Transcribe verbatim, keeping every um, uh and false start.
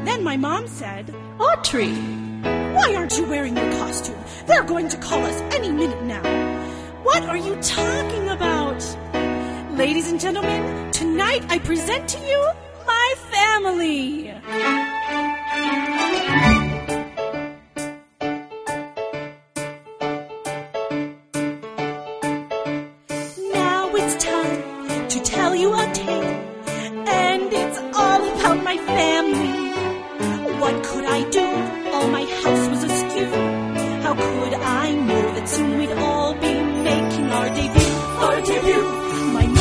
then my mom said, Autrey, why aren't you wearing your costume? They're going to call us any minute now. What are you talking about? Ladies and gentlemen, tonight I present to you my family.